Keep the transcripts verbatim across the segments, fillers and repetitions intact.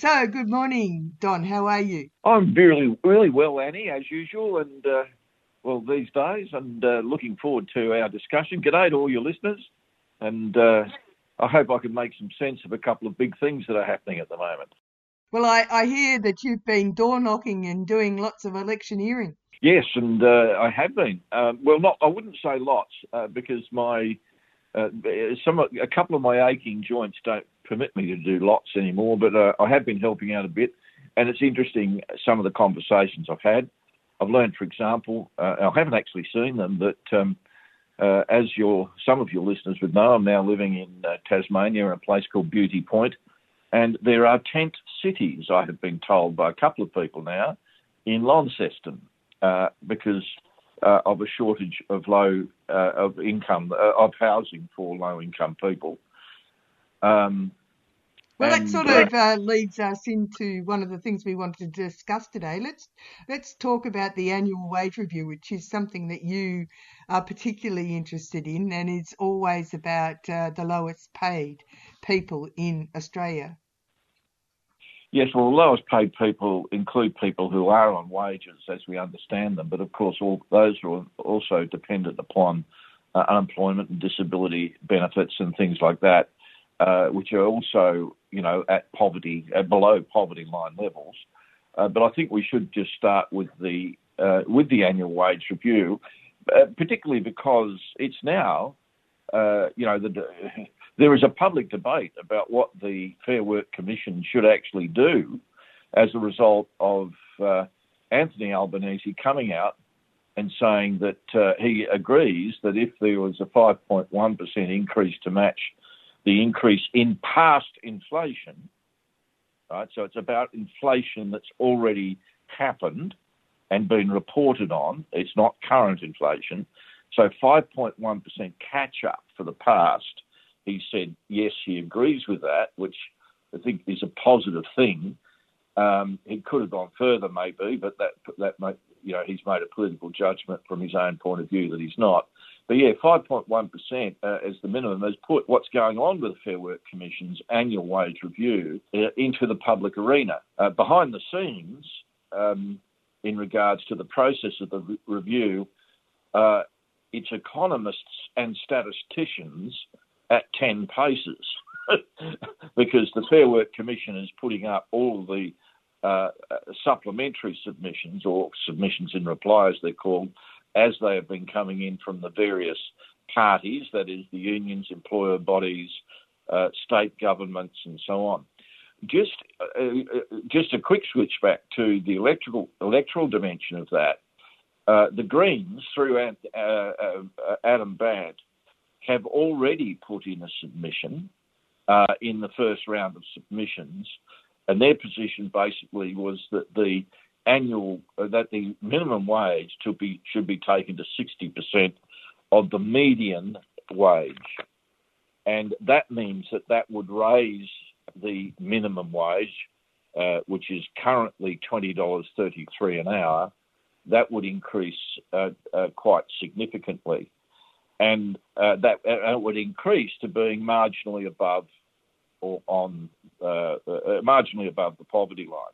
So, good morning, Don. How are you? I'm really, really well, Annie, as usual, and uh, well, these days, and uh, looking forward to our discussion. G'day to all your listeners, and uh, I hope I can make some sense of a couple of big things that are happening at the moment. Well, I, I hear that you've been door knocking and doing lots of electioneering. Yes, and uh, I have been. Um, well, not I wouldn't say lots uh, because my uh, some a couple of my aching joints don't permit me to do lots anymore. But uh, I have been helping out a bit, and it's interesting some of the conversations I've had. I've learned, for example, uh, I haven't actually seen them, that um, uh, as your some of your listeners would know, I'm now living in uh, Tasmania in a place called Beauty Point, and there are tent cities, I have been told by a couple of people now, in Launceston. Uh, because uh, of a shortage of low uh, of income uh, of housing for low income people. Um, Well, that and sort uh, of uh, leads us into one of the things we wanted to discuss today. Let's let's talk about the annual wage review, which is something that you are particularly interested in, and it's always about uh, the lowest paid people in Australia. yes, well, the lowest paid people include people who are on wages as we understand them, but of course, all those are also dependent upon uh, unemployment and disability benefits and things like that, uh, which are also, you know, at poverty, uh, below poverty line levels. Uh, but I think we should just start with the uh, with the annual wage review, uh, particularly because it's now, uh, you know, the, there is a public debate about what the Fair Work Commission should actually do as a result of uh, Anthony Albanese coming out and saying that uh, he agrees that if there was a five point one percent increase to match the increase in past inflation, right? So it's about inflation that's already happened and been reported on. It's not current inflation. So five point one percent catch up for the past. He said, yes, he agrees with that, which I think is a positive thing. Um, he could have gone further, maybe, but that that might, you know, he's made a political judgment from his own point of view that he's not. But yeah, five point one percent uh, as the minimum has put what's going on with the Fair Work Commission's annual wage review uh, into the public arena. Uh, behind the scenes, um, in regards to the process of the re- review, uh, it's economists and statisticians at ten paces because the Fair Work Commission is putting up all of the uh, supplementary submissions, or submissions in reply as they're called, as they have been coming in from the various parties, that is the unions, employer bodies, uh, state governments and so on. Just uh, just a quick switch back to the electoral, electoral dimension of that. Uh, the Greens, through uh, uh, Adam Badd, have already put in a submission uh, in the first round of submissions, and their position basically was that the annual, uh, that the minimum wage to be should be taken to sixty percent of the median wage, and that means that that would raise the minimum wage, uh, which is currently twenty dollars thirty-three an hour. That would increase uh, uh, quite significantly. And uh, that uh, would increase to being marginally above or on uh, uh, marginally above the poverty line.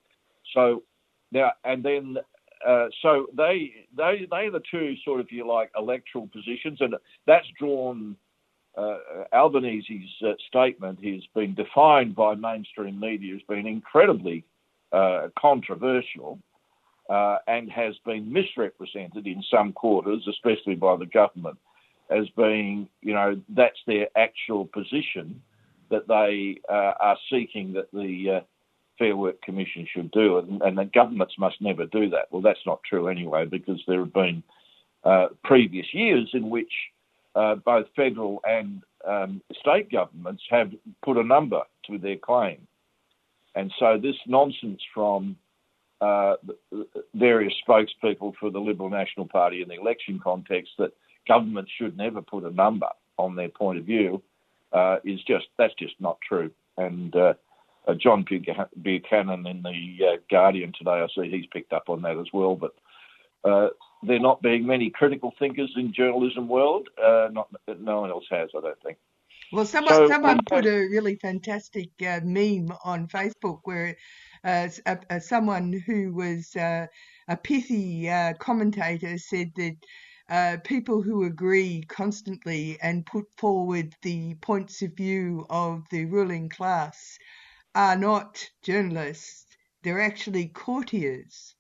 So now and then, uh, so they they they are the two sort of, if you like, electoral positions, and that's drawn. Uh, Albanese's uh, statement has been defined by mainstream media as being incredibly uh, controversial. Uh, and has been misrepresented in some quarters, especially by the government, as being, you know, that's their actual position that they uh, are seeking that the uh, Fair Work Commission should do, and, and the governments must never do that. Well, that's not true anyway, because there have been uh, previous years in which uh, both federal and um, state governments have put a number to their claim. And so this nonsense from Uh, various spokespeople for the Liberal National Party in the election context that government should never put a number on their point of view uh, is just, that's just not true. And uh, uh, John Buchanan in the uh, Guardian today, I see he's picked up on that as well. But uh, there not being many critical thinkers in journalism world, uh, not no one else has, I don't think. Well, someone So we someone have, put a really fantastic uh, meme on Facebook where uh, s- a, a- someone who was uh, a pithy uh, commentator said that uh, people who agree constantly and put forward the points of view of the ruling class are not journalists; they're actually courtiers.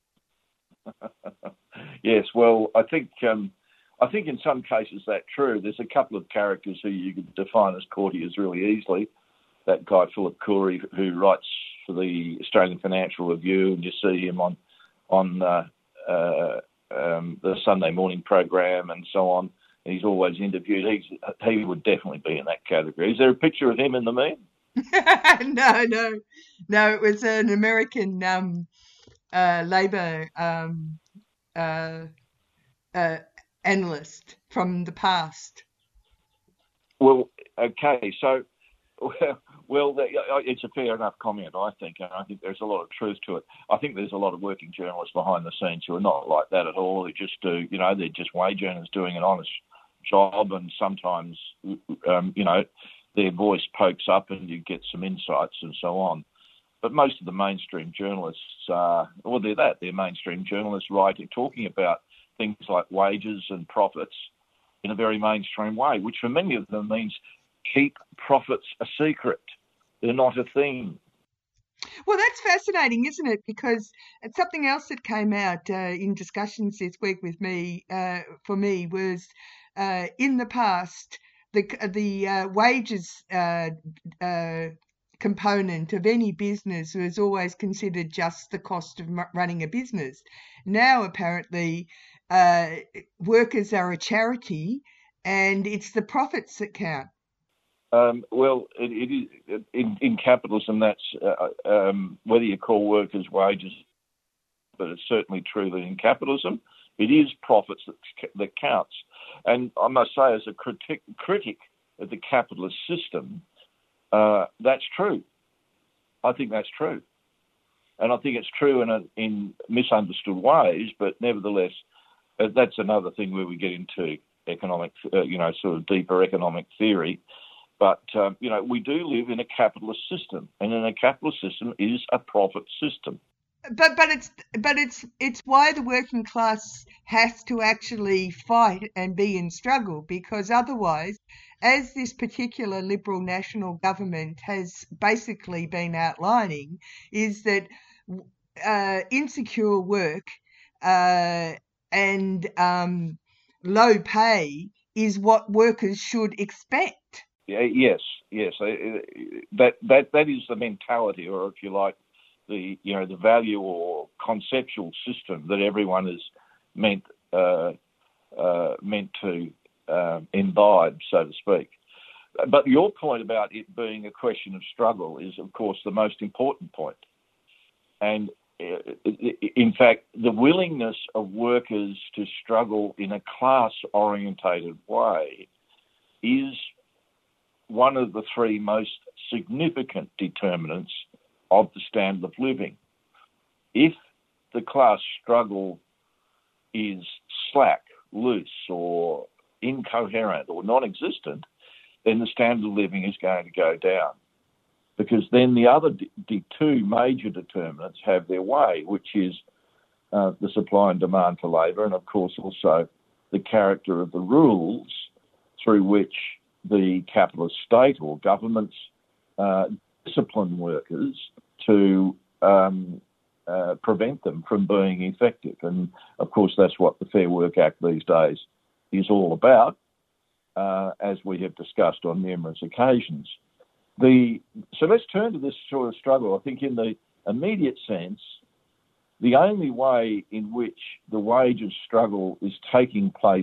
yes, well, I think um, I think in some cases that's true. There's a couple of characters who you could define as courtiers really easily. That guy Philip Coury, who writes for the Australian Financial Review, and you see him on on uh, uh, um, the Sunday morning program and so on. And he's always interviewed. He's, he would definitely be in that category. Is there a picture of him in the meme? No, no, no. It was an American um, uh, Labor um, uh, uh, analyst from the past. Well, okay, so well, well, it's a fair enough comment, I think, and I think there's a lot of truth to it. I think there's a lot of working journalists behind the scenes who are not like that at all. They just do, you know, they're just wage earners doing an honest job, and sometimes, um, you know, their voice pokes up and you get some insights and so on. But most of the mainstream journalists, uh, well, they're that. They're mainstream journalists writing, talking about things like wages and profits in a very mainstream way, which for many of them means keep profits a secret. They're not a thing. Well, that's fascinating, isn't it? Because it's something else that came out uh, in discussions this week with me, uh, for me, was uh, in the past, the the uh, wages uh, uh, component of any business was always considered just the cost of running a business. Now, apparently, uh, workers are a charity, and it's the profits that count. Um, well, it, it is in, in capitalism. That's uh, um, whether you call workers wages, but it's certainly true that in capitalism, it is profits that, that counts. And I must say, as a critic, critic of the capitalist system, uh, that's true. I think that's true, and I think it's true in a, in misunderstood ways. But nevertheless, uh, that's another thing where we get into economic, uh, you know, sort of deeper economic theory. But, um, you know, we do live in a capitalist system, and in a capitalist system is a profit system. But but it's but it's it's why the working class has to actually fight and be in struggle, because otherwise, as this particular Liberal national government has basically been outlining, is that uh, insecure work uh, and um, low pay is what workers should expect. Yeah, yes, yes. uh, uh, That that that is the mentality, or if you like, the you know the value or conceptual system that everyone is meant uh, uh, meant to uh, imbibe, so to speak. But your point about it being a question of struggle is, of course, the most important point. And uh, in fact, the willingness of workers to struggle in a class-orientated way is one of the three most significant determinants of the standard of living. If the class struggle is slack, loose, or incoherent or non-existent, then the standard of living is going to go down. Because then the other the two major determinants have their way, which is uh, the supply and demand for labour, and of course also the character of the rules through which the capitalist state or governments uh, discipline workers to um, uh, prevent them from being effective. And of course, that's what the Fair Work Act these days is all about, uh, as we have discussed on numerous occasions. The, so let's turn to this sort of struggle. I think in the immediate sense, the only way in which the wages struggle is taking place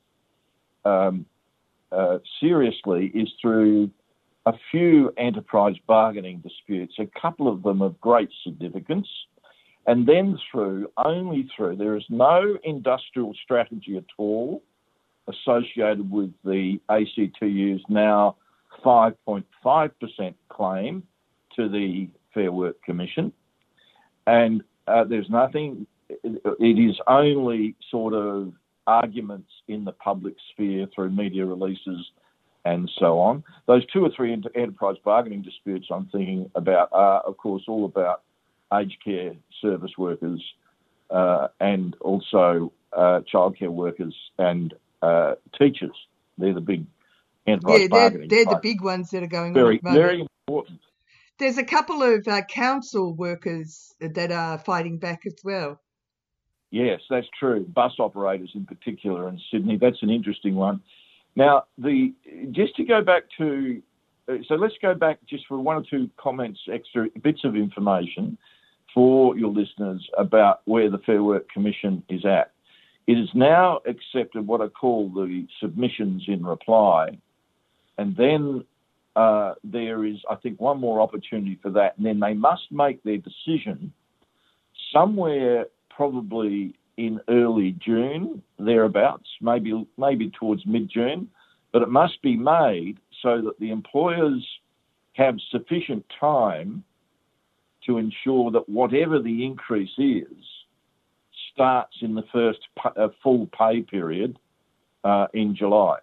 um, Uh, seriously is through a few enterprise bargaining disputes, a couple of them of great significance, and then through, only through, there is no industrial strategy at all associated with the A C T U's now five point five percent claim to the Fair Work Commission, and uh, there's nothing, it is only sort of arguments in the public sphere through media releases and so on. Those two or three inter- enterprise bargaining disputes I'm thinking about are, of course, all about aged care service workers uh, and also uh, childcare workers and uh, teachers. They're the big enterprise Yeah, they're, bargaining. they're the big ones that are going very, on at the moment. Very important. There's a couple of uh, council workers that are fighting back as well. Yes, that's true. Bus operators in particular in Sydney. That's an interesting one. Now, the just to go back to, so let's go back just for one or two comments, extra bits of information for your listeners about where the Fair Work Commission is at. It has now accepted what I call the submissions in reply, and then uh, there is, I think, one more opportunity for that, and then they must make their decision somewhere probably in early June, thereabouts, maybe maybe towards mid-June, but it must be made so that the employers have sufficient time to ensure that whatever the increase is starts in the first uh, full pay period uh, in July.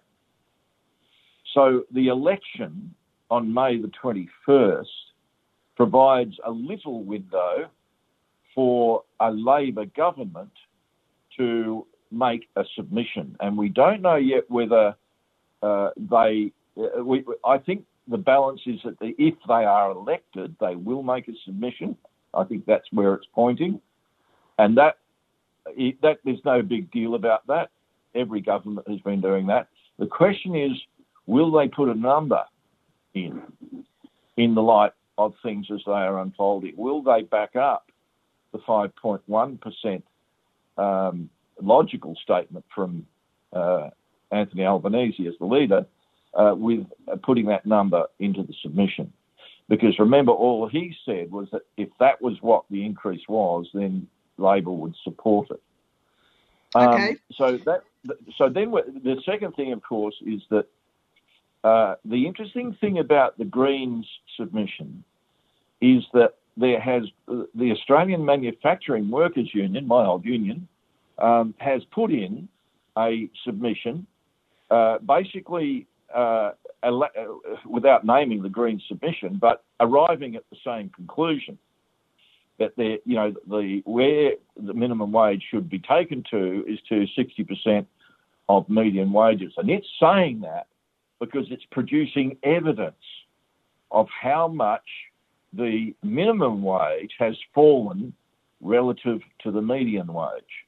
So the election on May the twenty-first provides a little window for a Labor government to make a submission. And we don't know yet whether uh, they, uh, we, I think the balance is that the, if they are elected, they will make a submission. I think that's where it's pointing. And that, that there's no big deal about that. Every government has been doing that. The question is, will they put a number in, in the light of things as they are unfolding? Will they back up the five point one percent um, logical statement from uh, Anthony Albanese as the leader uh, with uh, putting that number into the submission? Because remember, all he said was that if that was what the increase was, then Labor would support it. Um, okay. So that, so then the second thing, of course, is that uh, the interesting thing about the Greens submission is that there has the Australian Manufacturing Workers Union, my old union, um, has put in a submission, uh, basically uh, without naming the Green submission, but arriving at the same conclusion that there, you know, the where the minimum wage should be taken to is to sixty percent of median wages, and it's saying that because it's producing evidence of how much the minimum wage has fallen relative to the median wage.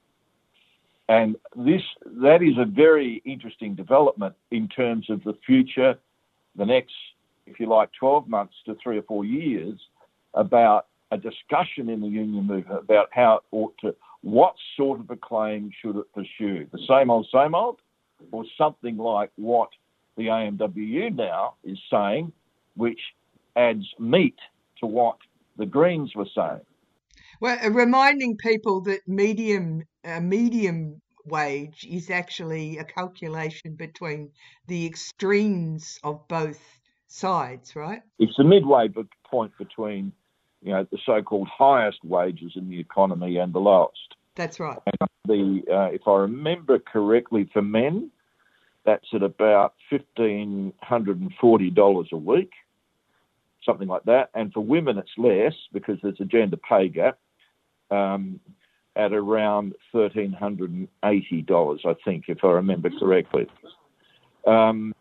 And this that is a very interesting development in terms of the future, the next, if you like, twelve months to three or four years, about a discussion in the union movement about how it ought to, what sort of a claim should it pursue? The same old, same old, or something like what the A M W U now is saying, which adds meat to what the Greens were saying. Well, uh, reminding people that medium uh, medium wage is actually a calculation between the extremes of both sides, right? It's the midway point between, you know, the so-called highest wages in the economy and the lowest. That's right. And the uh, if I remember correctly, for men, that's at about fifteen hundred and forty dollars a week. Something like that. And for women, it's less because there's a gender pay gap um, at around one thousand three hundred eighty dollars, I think, if I remember correctly. Um,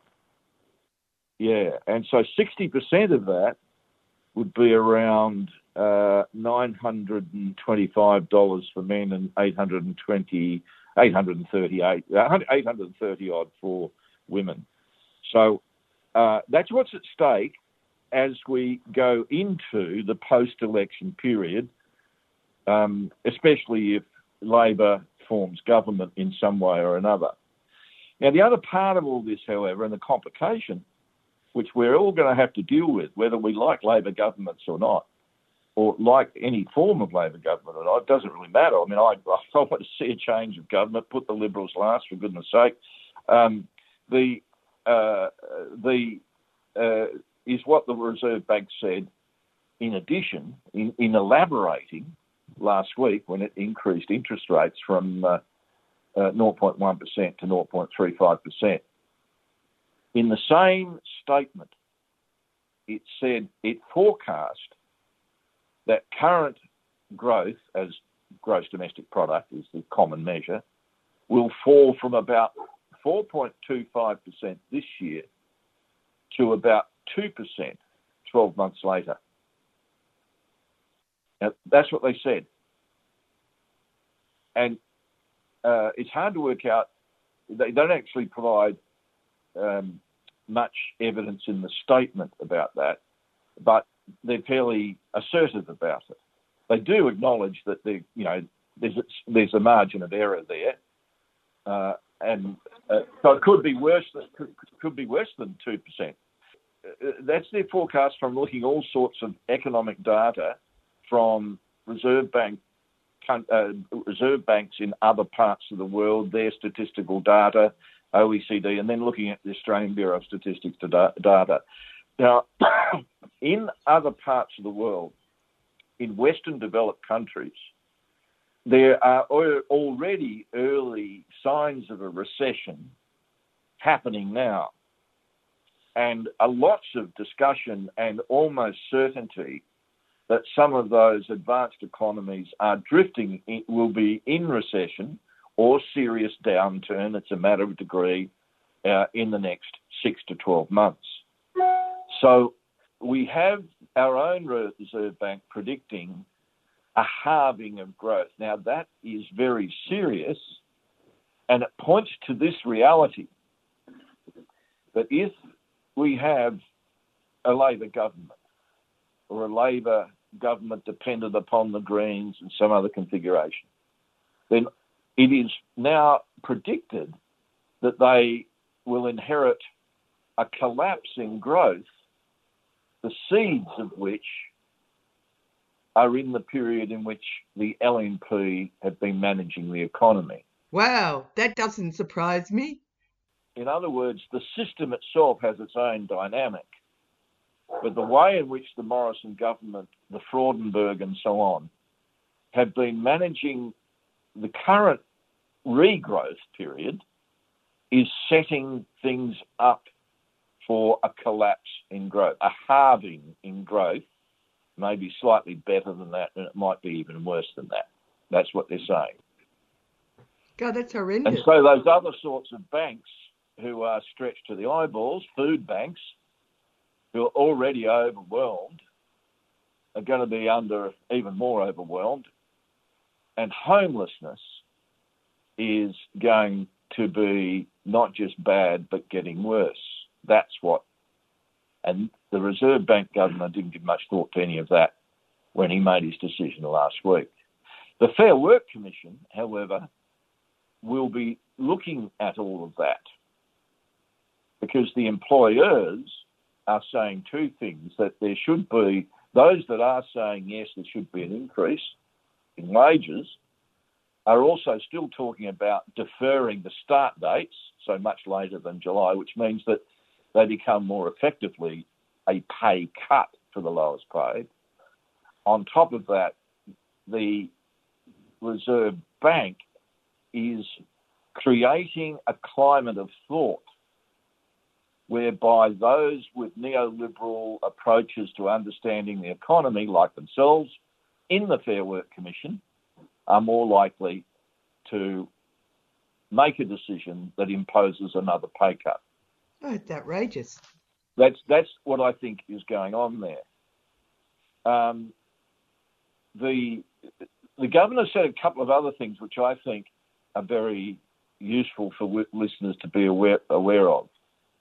yeah, and so sixty percent of that would be around uh, nine hundred twenty-five dollars for men and eight hundred twenty, eight hundred thirty-eight, eight hundred thirty odd for women. So uh, that's what's at stake as we go into the post-election period, um, especially if Labor forms government in some way or another. Now, the other part of all this, however, and the complication, which we're all going to have to deal with, whether we like Labor governments or not, or like any form of Labor government or not, it doesn't really matter. I mean, I, I want to see a change of government, put the Liberals last, for goodness sake. Um, the uh, the uh, is what the Reserve Bank said in addition, in, in elaborating last week when it increased interest rates from uh, uh, zero point one percent to zero point three five percent. In the same statement, it said it forecast that current growth, as gross domestic product is the common measure, will fall from about four point two five percent this year to about two percent twelve months later. Now, that's what they said. And uh, it's hard to work out. They don't actually provide um, much evidence in the statement about that, but they're fairly assertive about it. They do acknowledge that they, you know, there's a, there's a margin of error there, uh, and uh, so it could be worse than could, could be worse than two percent. Uh, that's their forecast from looking all sorts of economic data from Reserve Bank uh, Reserve banks in other parts of the world, their statistical data, O E C D, and then looking at the Australian Bureau of Statistics data. Now, in other parts of the world, in Western developed countries, there are already early signs of a recession happening now. And a lots of discussion and almost certainty that some of those advanced economies are drifting, in, will be in recession or serious downturn. It's a matter of degree uh, in the next six to twelve months. So we have our own Reserve Bank predicting a halving of growth. Now, that is very serious, and it points to this reality that if we have a Labor government or a Labor government dependent upon the Greens and some other configuration, then it is now predicted that they will inherit a collapse in growth, the seeds of which are in the period in which the L N P have been managing the economy. Wow, that doesn't surprise me. In other words, the system itself has its own dynamic, but the way in which the Morrison government, the Fraudenberg and so on, have been managing the current regrowth period is setting things up for a collapse in growth, a halving in growth, maybe slightly better than that, and it might be even worse than that. That's what they're saying. God, that's horrendous. And so those other sorts of banks who are stretched to the eyeballs, food banks, who are already overwhelmed, are going to be under even more overwhelmed. And homelessness is going to be not just bad, but getting worse. That's what. And the Reserve Bank governor didn't give much thought to any of that when he made his decision last week. The Fair Work Commission, however, will be looking at all of that because the employers are saying two things, that there should be, those that are saying, yes, there should be an increase in wages, are also still talking about deferring the start dates, so much later than July, which means that they become more effectively a pay cut for the lowest paid. On top of that, the Reserve Bank is creating a climate of thought whereby those with neoliberal approaches to understanding the economy, like themselves, in the Fair Work Commission, are more likely to make a decision that imposes another pay cut. Oh, it's outrageous. That's that's what I think is going on there. Um, the the governor said a couple of other things which I think are very useful for w- listeners to be aware aware of.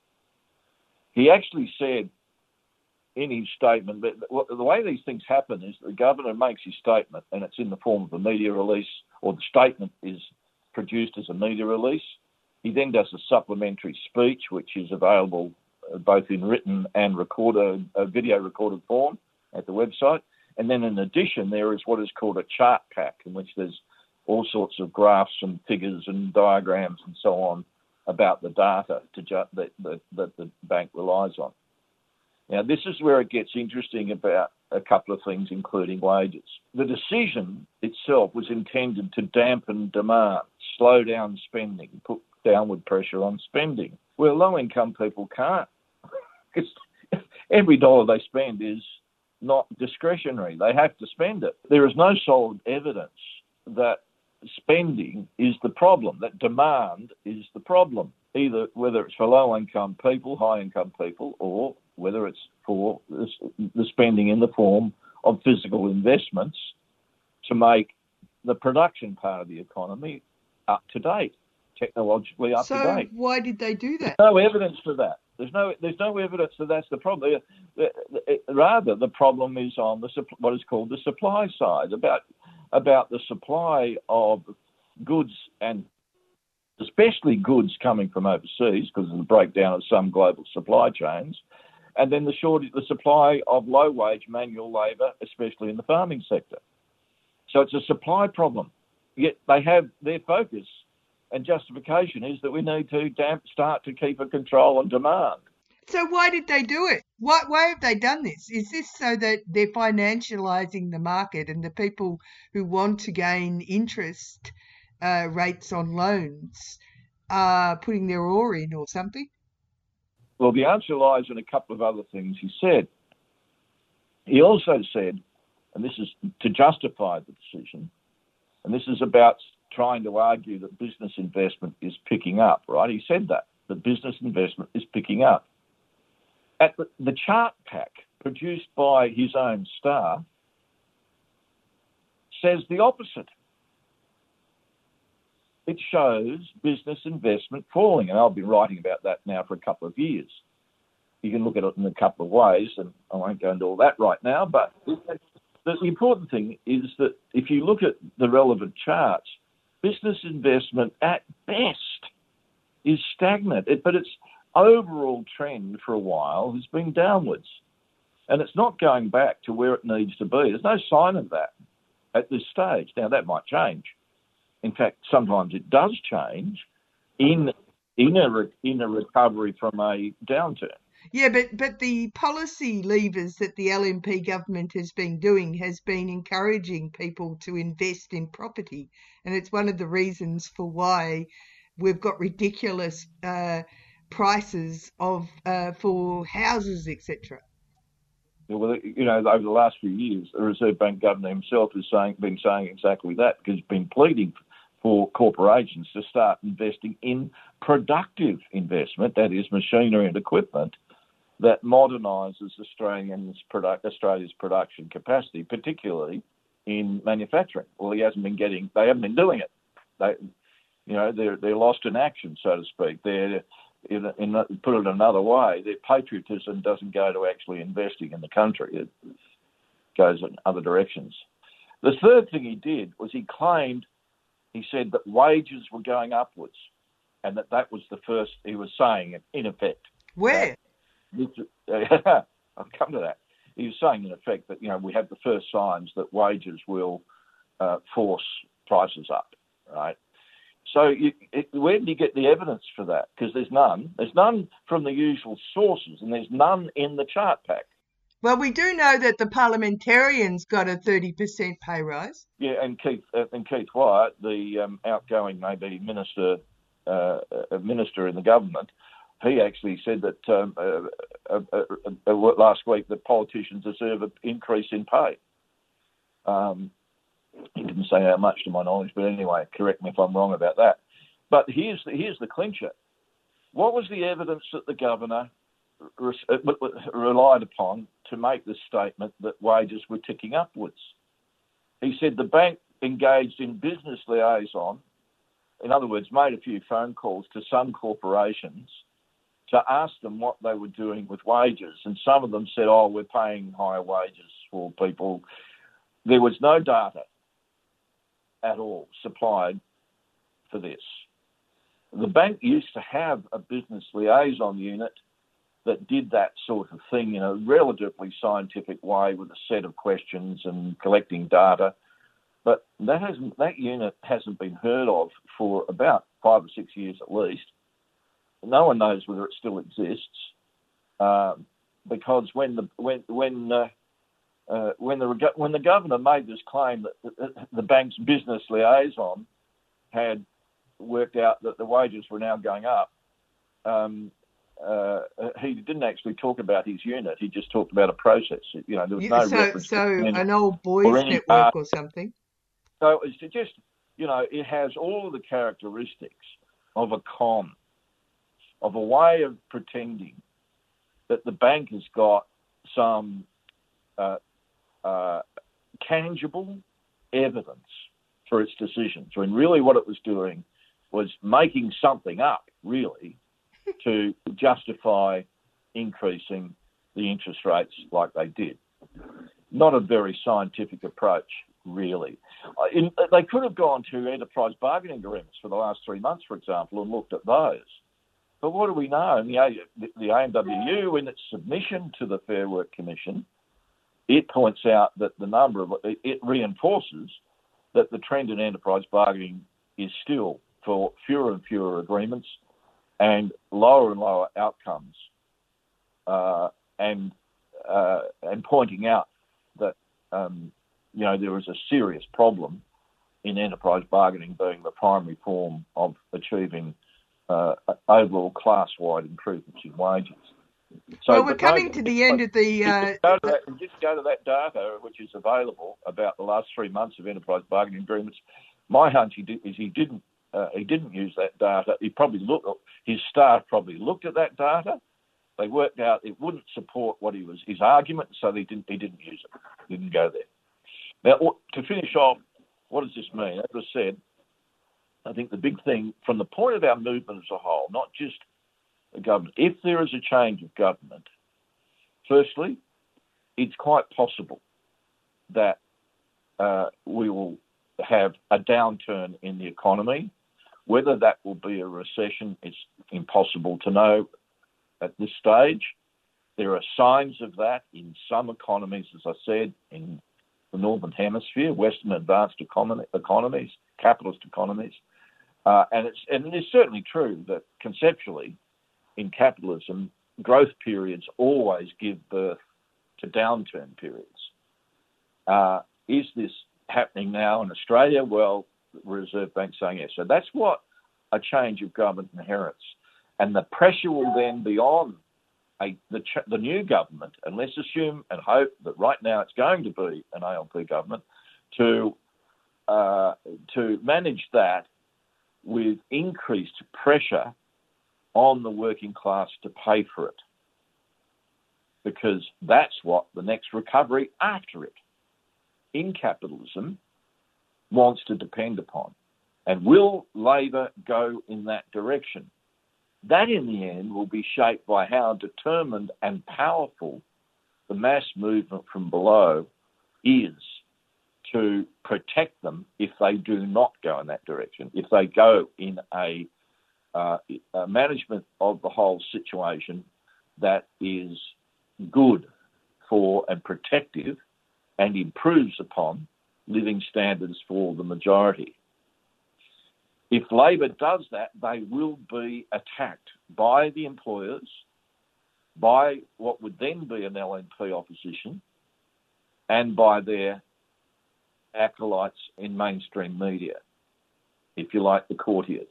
He actually said in his statement that the way these things happen is the governor makes his statement and it's in the form of a media release, or the statement is produced as a media release. He then does a supplementary speech, which is available both in written and recorded, uh, video recorded form at the website. And then in addition, there is what is called a chart pack, in which there's all sorts of graphs and figures and diagrams and so on about the data to ju- that, that, that the bank relies on. Now, this is where it gets interesting about a couple of things, including wages. The decision itself was intended to dampen demand, slow down spending, put downward pressure on spending. where low-income people can't. Because every dollar they spend is not discretionary. They have to spend it. There is no solid evidence that spending is the problem, that demand is the problem, either whether it's for low-income people, high-income people, or whether it's for the spending in the form of physical investments to make the production part of the economy up to date, technologically up so to date. So why did they do that? There's no evidence for that. There's no there's no evidence that that's the problem. Rather, the problem is on the what is called the supply side, about about the supply of goods, and especially goods coming from overseas because of the breakdown of some global supply chains, and then the shortage, the supply of low-wage manual labour, especially in the farming sector. So it's a supply problem. Yet they have their focus and justification is that we need to damp, start to keep a control on demand. So why did they do it? Why, why have they done this? Is this so that they're financialising the market and the people who want to gain interest uh, rates on loans are putting their oar in or something? Well, the answer lies in a couple of other things he said. He also said, and this is to justify the decision, and this is about trying to argue that business investment is picking up, right? He said that, that business investment is picking up. At the, the chart pack produced by his own staff says the opposite. It shows business investment falling, and I've been writing about that now for a couple of years. You can look at it in a couple of ways, and I won't go into all that right now, but the important thing is that if you look at the relevant charts, business investment at best is stagnant, it, but its overall trend for a while has been downwards, and it's not going back to where it needs to be. There's no sign of that at this stage. Now, that might change. In fact, sometimes it does change in in a, re, in a recovery from a downturn. Yeah, but, but the policy levers that the L N P government has been doing has been encouraging people to invest in property. And it's one of the reasons for why we've got ridiculous uh, prices of uh, for houses, et cetera. Yeah, well, you know, over the last few years, the Reserve Bank governor himself has saying, been saying exactly that, because he's been pleading for corporations to start investing in productive investment, that is machinery and equipment, that modernises Australians' product, Australia's production capacity, particularly in manufacturing. Well, he hasn't been getting, they haven't been doing it. They, you know, they're they're lost in action, so to speak. They're, in, in, put it another way, their patriotism doesn't go to actually investing in the country. It goes in other directions. The third thing he did was he claimed, he said that wages were going upwards, and that that was the first, he was saying, in effect. Where? That, I'll come to that. He was saying, in effect, that, you know, we have the first signs that wages will uh, force prices up, right? So you, it, where did you get the evidence for that? Because there's none. There's none from the usual sources, and there's none in the chart pack. Well, we do know that the parliamentarians got a thirty percent pay rise. Yeah, and Keith uh, and Keith Wyatt, the um, outgoing maybe minister, uh, uh, minister in the government, he actually said that um, uh, uh, uh, uh, last week that politicians deserve an increase in pay. Um, he didn't say how much to my knowledge, but anyway, correct me if I'm wrong about that. But here's the, here's the clincher. What was the evidence that the governor re- relied upon to make the statement that wages were ticking upwards? He said the bank engaged in business liaison, in other words, made a few phone calls to some corporations to ask them what they were doing with wages. And some of them said, oh, we're paying higher wages for people. There was no data at all supplied for this. The bank used to have a business liaison unit that did that sort of thing in a relatively scientific way with a set of questions and collecting data. But that hasn't that unit hasn't been heard of for about five or six years at least. No one knows whether it still exists, uh, because when the when when uh, uh, when the when the governor made this claim that the, the bank's business liaison had worked out that the wages were now going up, um, uh, he didn't actually talk about his unit. He just talked about a process. You know, there was Yeah, no so reference so to any an old or boys any. network or something. So it's just, you know, it has all of the characteristics of a con, of a way of pretending that the bank has got some uh, uh, tangible evidence for its decisions, when really what it was doing was making something up, really, to justify increasing the interest rates like they did. Not a very scientific approach, really. In, they could have gone to enterprise bargaining agreements for the last three months, for example, and looked at those. But what do we know? And the, the A M W U, in its submission to the Fair Work Commission, it points out that the number of, it reinforces that the trend in enterprise bargaining is still for fewer and fewer agreements and lower and lower outcomes, uh, and uh, and pointing out that um, you know there is a serious problem in enterprise bargaining being the primary form of achieving uh, overall class-wide improvements in wages. So, well, we're but no, coming to the end of the. Uh, just, go to that, just go to that data which is available about the last three months of enterprise bargaining agreements. My hunch he did, is he didn't uh, he didn't use that data. He probably looked his staff probably looked at that data. They worked out it wouldn't support what he was his argument, so they didn't he didn't use it. Didn't go there. Now, to finish off, what does this mean? As I said, I think the big thing from the point of our movement as a whole, not just the government, if there is a change of government, firstly, it's quite possible that uh, we will have a downturn in the economy. Whether that will be a recession, it's impossible to know at this stage. There are signs of that in some economies, as I said, in the Northern Hemisphere, Western advanced economy, economies, capitalist economies. Uh, and, it's, and it is certainly true that conceptually, in capitalism, growth periods always give birth to downturn periods. Uh, is this happening now in Australia? Well, the Reserve Bank's saying yes. So that's what a change of government inherits. And the pressure will then be on a, the, the new government, and let's assume and hope that right now it's going to be an A L P government, to uh, to manage that with increased pressure on the working class to pay for it, because that's what the next recovery after it in capitalism wants to depend upon. And will Labor go in that direction? That, in the end, will be shaped by how determined and powerful the mass movement from below is to protect them if they do not go in that direction, if they go in a, uh, a management of the whole situation that is good for and protective and improves upon living standards for the majority. If Labor does that, they will be attacked by the employers, by what would then be an L N P opposition, and by their acolytes in mainstream media, if you like, the courtiers.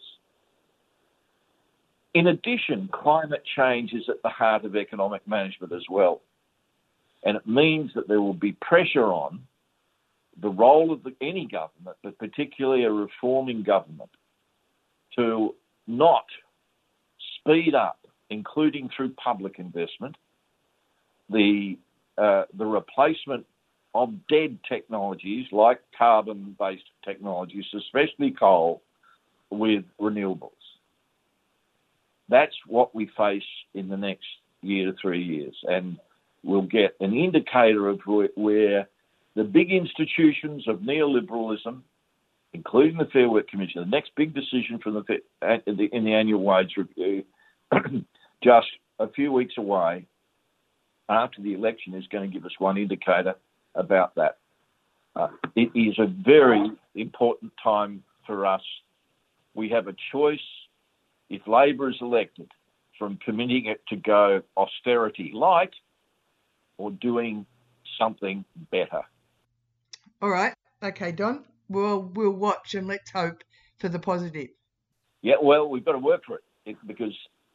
In addition, climate change is at the heart of economic management as well. And it means that there will be pressure on the role of the, any government, but particularly a reforming government, to not speed up, including through public investment, the uh, the replacement of dead technologies like carbon-based technologies, especially coal, with renewables. That's what we face in the next year to three years, and we'll get an indicator of where the big institutions of neoliberalism, including the Fair Work Commission, the next big decision from the in the annual wage review, just a few weeks away after the election, is going to give us one indicator about that. Uh, it is a very important time for us. We have a choice, if Labor is elected, from permitting it to go austerity light or doing something better. All right. Okay, Don. We'll we'll watch and let's hope for the positive. Yeah, well, we've got to work for it, it because uh,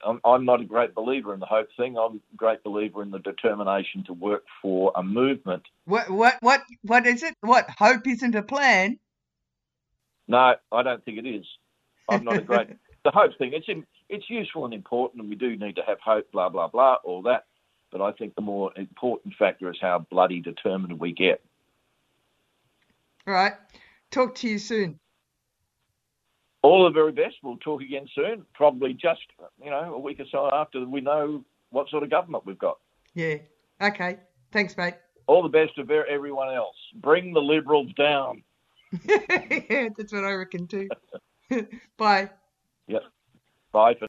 I'm, I'm not a great believer in the hope thing. I'm a great believer in the determination to work for a movement. What what what what is it? What, hope isn't a plan? No, I don't think it is. I'm not a great the hope thing. It's in, it's useful and important, and we do need to have hope. Blah blah blah, all that. But I think the more important factor is how bloody determined we get. All right. Talk to you soon. All the very best. We'll talk again soon. Probably just, you know, a week or so after we know what sort of government we've got. Yeah. Okay. Thanks, mate. All the best to everyone else. Bring the Liberals down. Yeah, that's what I reckon too. Bye. Yep. Bye for